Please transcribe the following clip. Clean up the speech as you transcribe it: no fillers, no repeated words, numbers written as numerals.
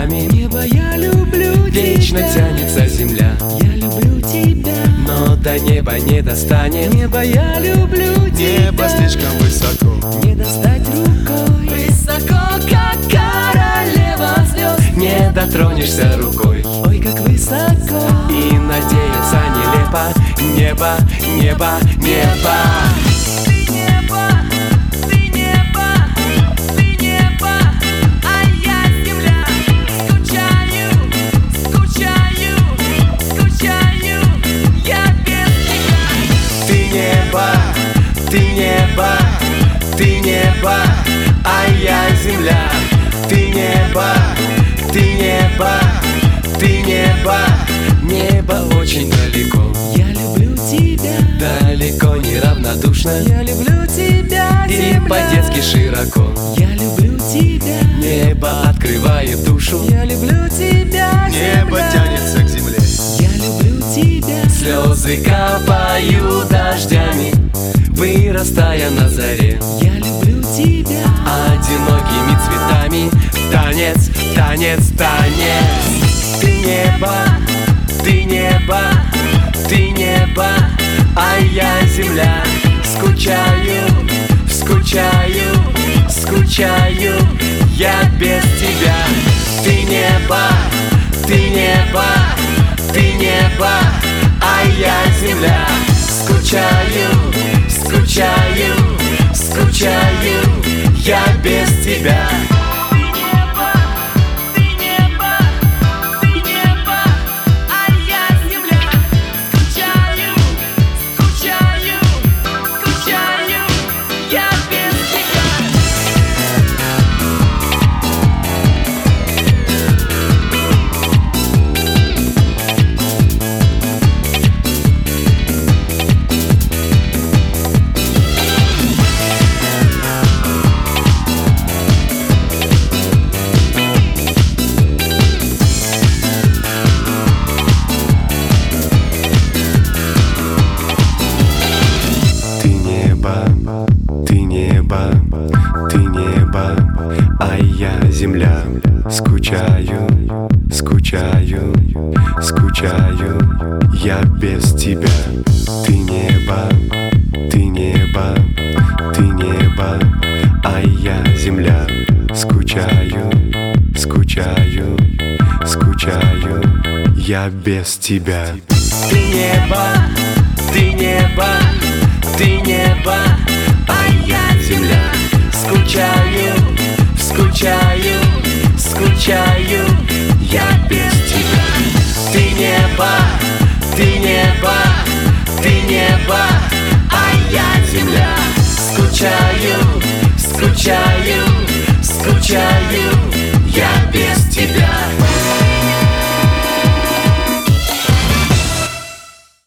цветами. Небо, я люблю Вечно тебя. тянется земля, Я люблю тебя. но до неба не достанет. Небо, я люблю тебя. Небо слишком высоко. Не достать рукой. Высоко, как королева звезд. Не дотронешься рукой, Ой, как высоко. и надеяться нелепо. Небо, небо, небо. Ты небо, ты небо, ты небо, а я земля. Скучаю, скучаю, скучаю, я без тебя. Ты небо, ты небо, ты небо, а я земля. Ты небо, ты небо, ты небо. Небо очень далеко, Я люблю тебя. далеко неравнодушно Я люблю тебя, и земля. по-детски широко. Я люблю тебя. Небо открывает душу, Я люблю тебя, Небо земля. тянется к земле. Я люблю тебя. слезы капают дождями, вырастая на заре. Я люблю тебя. Одинокими цветами танец, танец, танец. Ты небо, ты небо, ты небо, а я земля. Скучаю, скучаю, скучаю, я без тебя. Ты небо, ты небо, ты небо, а я земля. Скучаю, скучаю, скучаю, я без тебя. Ты небо, ты небо, а я земля. Скучаю, скучаю, скучаю, я без тебя. Ты небо, ты небо, ты небо, а я земля. Скучаю, скучаю, скучаю, я без тебя. Ты небо, ты небо, ты небо, а я земля. Скучаю, скучаю, скучаю, я без тебя. Ты небо, ты небо, ты небо, а я земля. Скучаю, скучаю, скучаю, я без тебя. Ты небо, ты небо, ты небо, а я земля. Скучаю, скучаю, скучаю,